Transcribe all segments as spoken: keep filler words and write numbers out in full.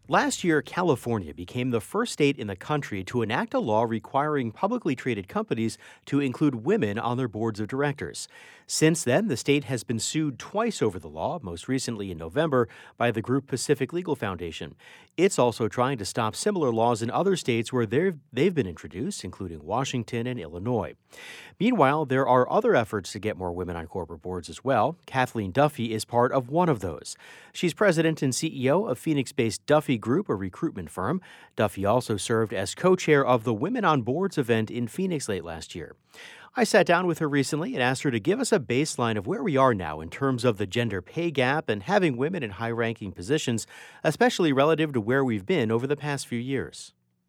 Last year, California became the first state in the country to enact a law requiring publicly traded companies to include women on their boards of directors. Since then, the state has been sued twice over the law, most recently in November by the group Pacific Legal Foundation. It's also trying to stop similar laws in other states where they've, they've been introduced, including Washington and Illinois. Meanwhile, there are other efforts to get more women on corporate boards as well. Kathleen Duffy is part of one of those. She's president and C E O of Phoenix-based Duffy Group, a recruitment firm. Duffy also served as co-chair of the Women on Boards event in Phoenix late last year. I sat down with her recently and asked her to give us a baseline of where we are now in terms of the gender pay gap and having women in high-ranking positions, especially relative to where we've been over the past few years.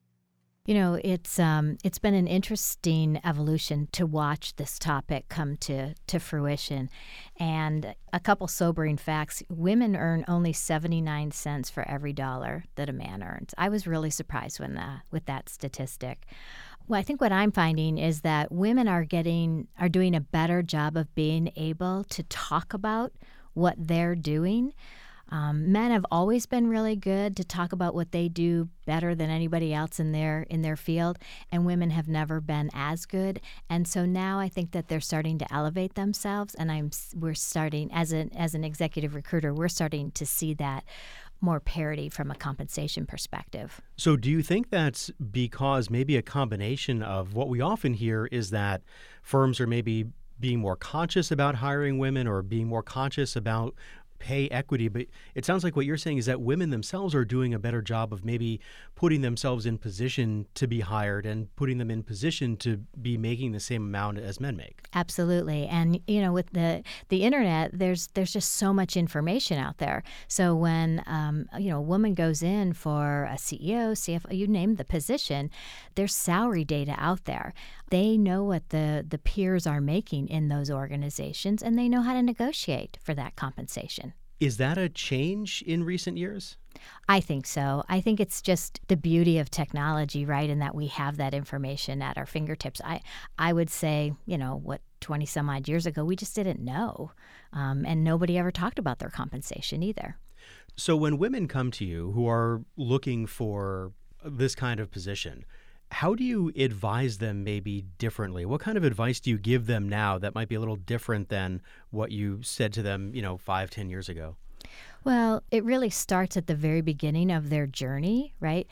You know, it's um, it's been an interesting evolution to watch this topic come to, to fruition. And a couple sobering facts. Women earn only seventy-nine cents for every dollar that a man earns. I was really surprised when the, with that statistic. Well, I think what I'm finding is that women are getting are doing a better job of being able to talk about what they're doing. Um, men have always been really good to talk about what they do better than anybody else in their in their field, and women have never been as good. And so now I think that they're starting to elevate themselves, and I'm we're starting as an as an executive recruiter, we're starting to see that more parity from a compensation perspective. So do you think that's because maybe a combination of what we often hear is that firms are maybe being more conscious about hiring women or being more conscious about pay equity, but it sounds like what you're saying is that women themselves are doing a better job of maybe putting themselves in position to be hired and putting them in position to be making the same amount as men make. Absolutely. And, you know, with the the internet, there's there's just so much information out there. So when, um, you know, a woman goes in for a C E O, C F O, you name the position, there's salary data out there. They know what the, the peers are making in those organizations, and they know how to negotiate for that compensation. Is that a change in recent years? I think so. I think it's just the beauty of technology, right, in that we have that information at our fingertips. I, I would say, you know, what, twenty some odd years ago, we just didn't know, um, and nobody ever talked about their compensation either. So when women come to you who are looking for this kind of position, how do you advise them maybe differently? What kind of advice do you give them now that might be a little different than what you said to them, you know, five, ten years ago? Well, it really starts at the very beginning of their journey, right?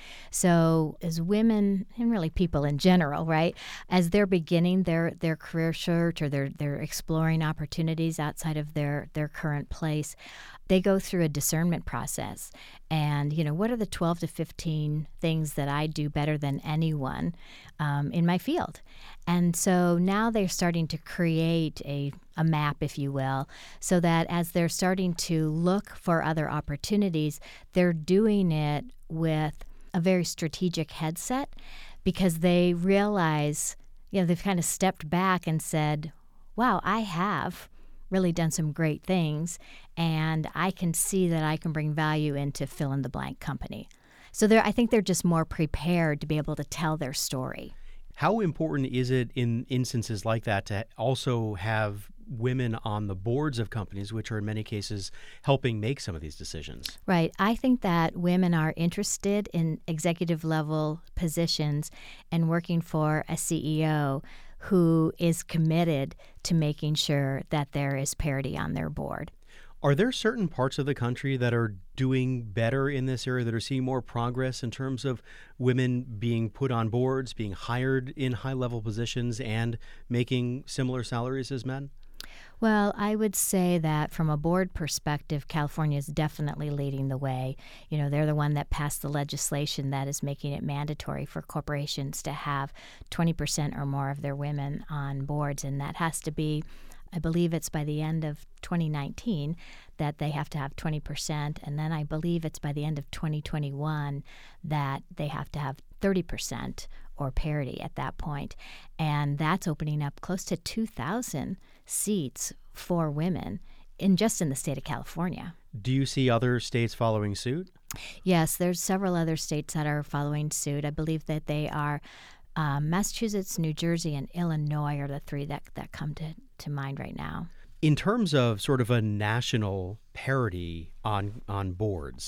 So as women, and really people in general, right, as they're beginning their, their career search or they're, they're exploring opportunities outside of their, their current place, they go through a discernment process. And, you know, what are the twelve to fifteen things that I do better than anyone um, in my field? And so now they're starting to create a, a map, if you will, so that as they're starting to look for other opportunities, they're doing it with a very strategic headset because they realize, you know, they've kind of stepped back and said, wow, I have really done some great things, and I can see that I can bring value into fill-in-the-blank company. So they're, I think they're just more prepared to be able to tell their story. How important is it in instances like that to also have women on the boards of companies, which are in many cases helping make some of these decisions? Right. I think that women are interested in executive level positions and working for a C E O who is committed to making sure that there is parity on their board. Are there certain parts of the country that are doing better in this area, that are seeing more progress in terms of women being put on boards, being hired in high-level positions, and making similar salaries as men? Well, I would say that from a board perspective, California is definitely leading the way. You know, they're the one that passed the legislation that is making it mandatory for corporations to have twenty percent or more of their women on boards, and that has to be, I believe it's by the end of twenty nineteen that they have to have twenty percent, and then I believe it's by the end of twenty twenty-one that they have to have thirty percent or parity at that point. And that's opening up close to two thousand seats for women in just in the state of California. Do you see other states following suit? Yes, there's several other states that are following suit. I believe that they are um, Massachusetts, New Jersey, and Illinois are the three that, that come to, to mind right now. In terms of sort of a national parity on on boards,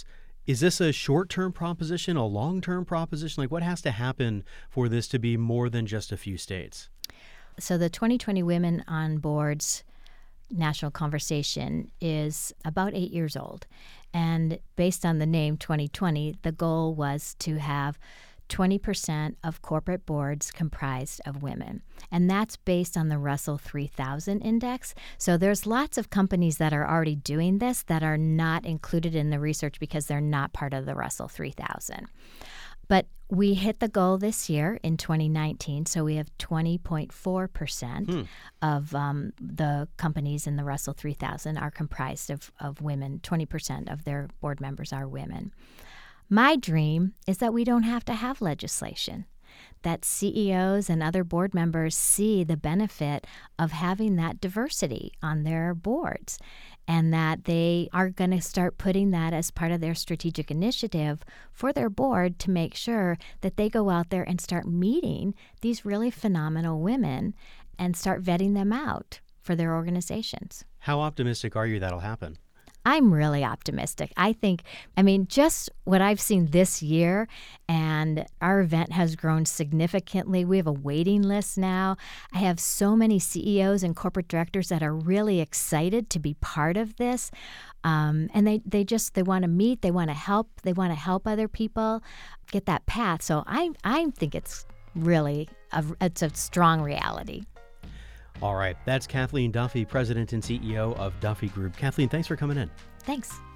Is this a short-term proposition, a long-term proposition? Like, what has to happen for this to be more than just a few states? So the twenty twenty Women on Boards national conversation is about eight years old. And based on the name twenty twenty, the goal was to have twenty percent of corporate boards comprised of women. And that's based on the Russell three thousand index. So there's lots of companies that are already doing this that are not included in the research because they're not part of the Russell three thousand. But we hit the goal this year in twenty nineteen, so we have twenty point four percent hmm. of um, the companies in the Russell three thousand are comprised of, of women. twenty percent of their board members are women. My dream is that we don't have to have legislation, that C E Os and other board members see the benefit of having that diversity on their boards, and that they are going to start putting that as part of their strategic initiative for their board to make sure that they go out there and start meeting these really phenomenal women and start vetting them out for their organizations. How optimistic are you that'll happen? I'm really optimistic. I think, I mean, just what I've seen this year, and our event has grown significantly. We have a waiting list now. I have so many C E Os and corporate directors that are really excited to be part of this. Um, and they, they just, they want to meet, they want to help, they want to help other people get that path. So I, I think it's really, a, it's a strong reality. All right. That's Kathleen Duffy, President and C E O of Duffy Group. Kathleen, thanks for coming in. Thanks.